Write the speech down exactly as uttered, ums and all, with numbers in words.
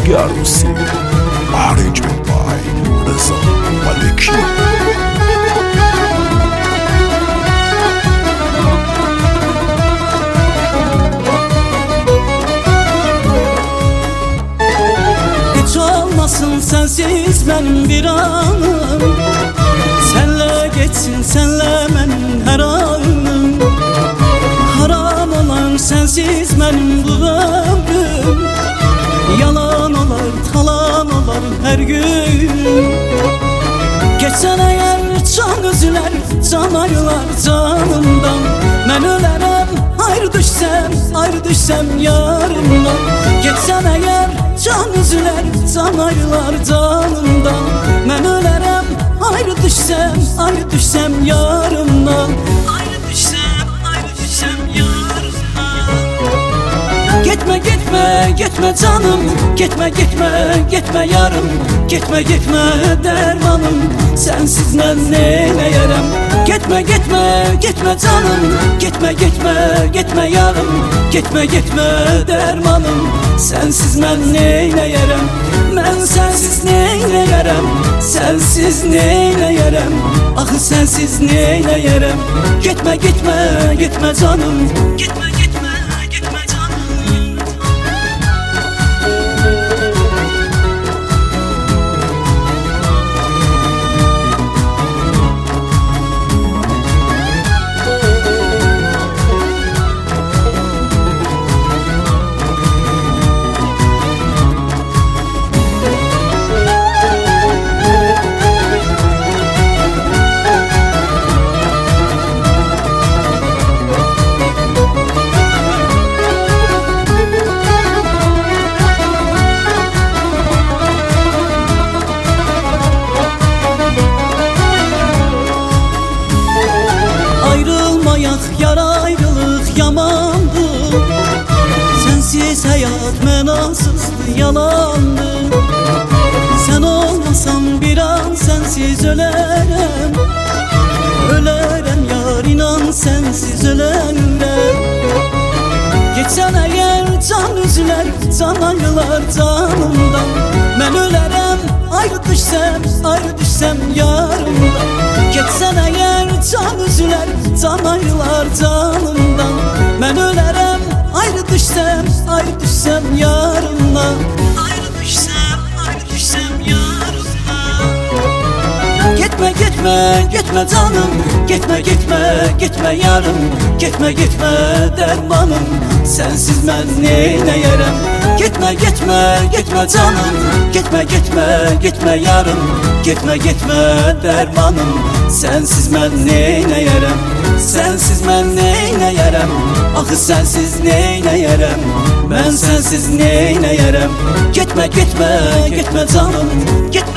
Sevgi Arzusu. Arrangement by Rıza Maliki. Hiç olmasın sensiz benim bir anım, senle geçsin senle benim her anım. Haram olan sensiz benim bu ömrüm, yalan olar talan olar her gün. Geçsen eğer can üzüler, can ayrılar canımdan. Ben ölerem ayrı düşsem, ayrı düşsem yarımdan. Geçsen eğer can üzüler, can ayrılar canımdan. Ben ölerem ayrı düşsem, ayrı düşsem yarımdan. Ayrı düşsem, ayrı düşsem yarımdan. Gitme gitme gitme canım, gitme gitme gitme yarım. Gitme gitme dermanım, sensiz ben neyleyerem. Gitme gitme gitme canım, gitme gitme gitme yarım. Gitme gitme dermanım, sensiz ben neyleyerem. Ben sensiz neyleyerem, sensiz neyleyerem. Ah sensiz neyleyerem. Gitme gitme gitme canım, gitme gitme gitme canım. Yar ayrılık yamandı, sensiz hayat menasızdı, yalandı. Sen olmasan bir an sensiz ölerem, ölerem yar inan sensiz ölerem. Geçsen eğer can üzüler, can ayrılar canımdan. Ben ölerem ayrı düşsem, ayrı düşsem yarımdan. Geçsen eğer can üzüler, can ayrılar canımdan. Ben ölerem ayrı düşsem, ayrı düşsem yarımdan. Ayrı düşsem, ayrı düşsem yarımdan. Gitme gitme gitme canım, gitme gitme gitme yarım. Gitme gitme dermanım, sensiz ben neyleyerem. Gitme gitme gitme canım, gitme gitme gitme yarım. Gitme gitme dermanım, sensiz ben neyleyerem. Sensiz ben neyleyerem, ah sensiz neyleyerem. Ben sensiz neyleyerem. Gitme gitme gitme canım, gitme